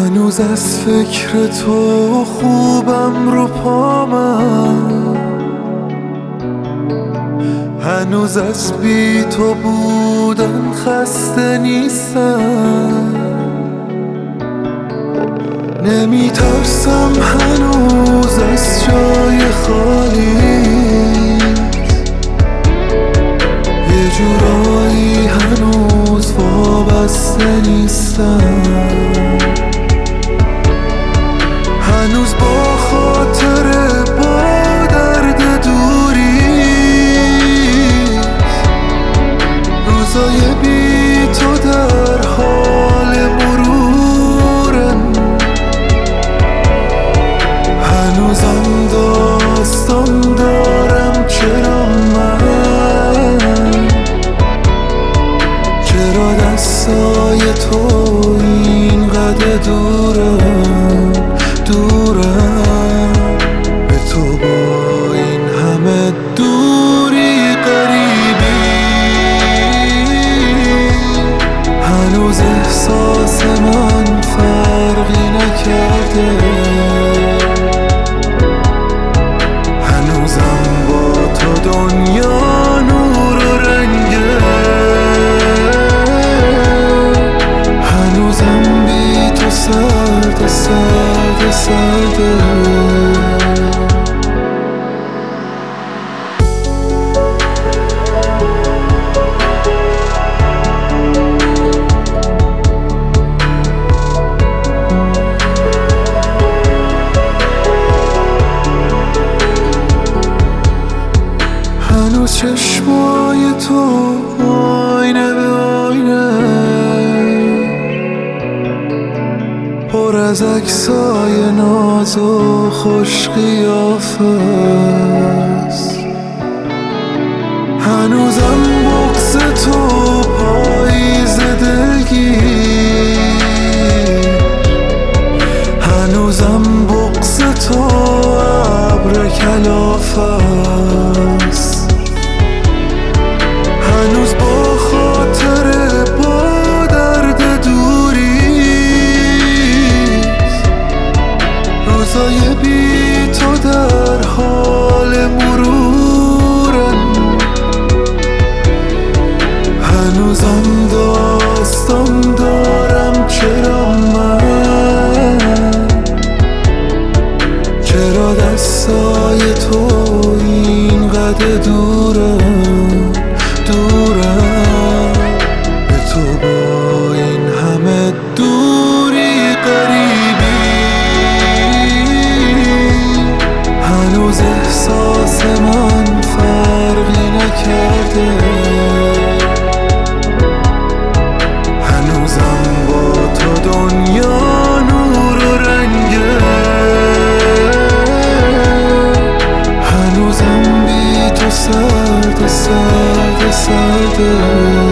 هنوز از فکر تو خوبم رو پامم، هنوز از بی تو بودن خسته نیستم. نمی ترسم هنوز از جای خالی، یه جورایی هنوز وابسته نیستم. هنوز با خاطر با درد دوری، روزای بی تو در حال مرورن. هنوزم داستان دارم چرا من، چرا دستای تو اینقدر دورم به تو با این همه دوری قریبی. هنوز احساس من فرقی نکرده، هنوزم با تو دنیا نور و رنگه. هنوزم بی تو سرد سرد سرده. هنوز چشمای تو آینه به آینه، پر از عکسای ناز و خوش قیافه است. هنوزم بغض تو پاییز دلگیر، هنوزم بغض تو ابر کلافه است. هنوز با خاطر با درد دوری، روزای بی تو در حال مرورن. هنوزم داستان دارم چرا من، چرا دستای تو اینقدر دورم به تو با این همه دوری قریبی. هنوز احساس من فرقی نکرده، هنوزم با تو دنیا نور و رنگه. هنوزم بی تو سرد سرد سرده.